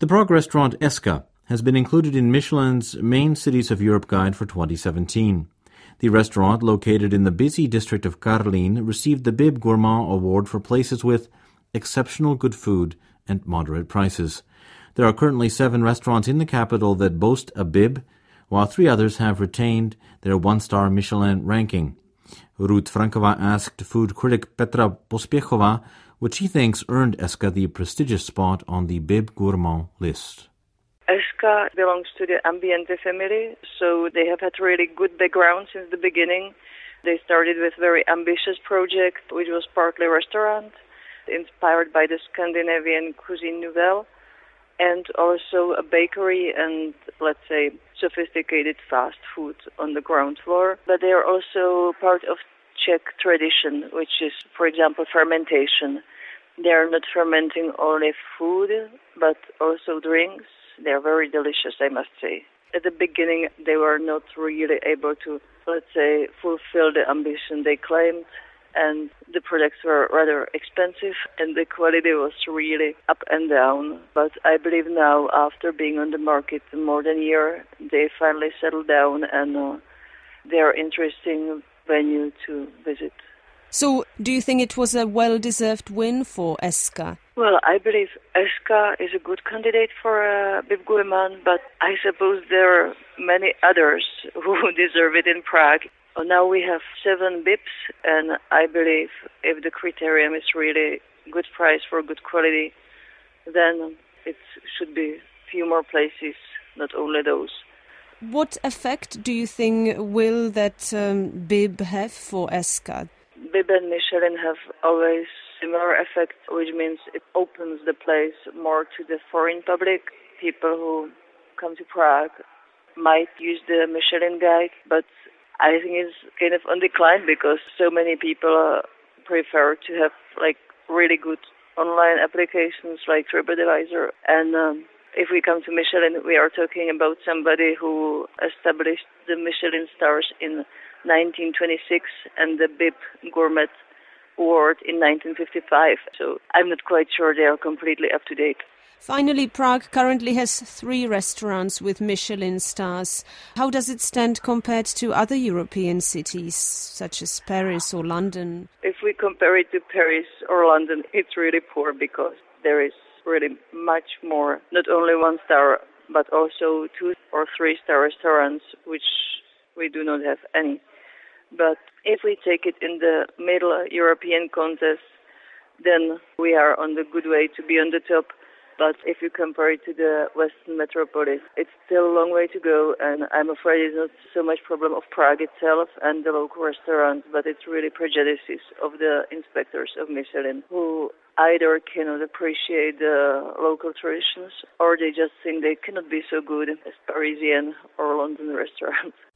The Prague restaurant Eska has been included in Michelin's Main Cities of Europe guide for 2017. The restaurant, located in the busy district of Karlín, received the Bib Gourmand Award for places with exceptional good food and moderate prices. There are currently 7 restaurants in the capital that boast a Bib, while 3 others have retained their 1-star Michelin ranking. Ruth Frankova asked food critic Petra Pospěchová what she thinks earned Eska the prestigious spot on the Bib Gourmand list. Eska belongs to the Ambiente family, so they have had really good background since the beginning. They started with a very ambitious project, which was partly restaurant, inspired by the Scandinavian cuisine nouvelle, and also a bakery and, let's say, sophisticated fast food on the ground floor. But they are also part of Czech tradition, which is, for example, fermentation. They are not fermenting only food, but also drinks. They are very delicious, I must say. At the beginning, they were not really able to, let's say, fulfill the ambition they claimed, and the products were rather expensive, and the quality was really up and down. But I believe now, after being on the market more than a year, they finally settled down, and they are interesting venue to visit. So, do you think it was a well-deserved win for Eska? Well, I believe Eska is a good candidate for Bib Gourmand, but I suppose there are many others who deserve it in Prague. Now we have 7 Bibs, and I believe if the criterion is really good price for good quality, then it should be few more places, not only those. What effect do you think will that Bib have for Eska? Bib and Michelin have always similar effect, which means it opens the place more to the foreign public. People who come to Prague might use the Michelin guide, but I think it's kind of on decline because so many people prefer to have like really good online applications like TripAdvisor. And if we come to Michelin, we are talking about somebody who established the Michelin stars in 1926 and the Bib Gourmet Award in 1955. So I'm not quite sure they are completely up to date. Finally, Prague currently has 3 restaurants with Michelin stars. How does it stand compared to other European cities, such as Paris or London? If we compare it to Paris or London, it's really poor because there is really much more, not only 1-star, but also 2 or 3-star restaurants, which we do not have any. But if we take it in the middle European contest, then we are on the good way to be on the top. But if you compare it to the Western metropolis, it's still a long way to go, and I'm afraid it's not so much problem of Prague itself and the local restaurants, but it's really prejudices of the inspectors of Michelin, who either cannot appreciate the local traditions, or they just think they cannot be so good as Parisian or London restaurants.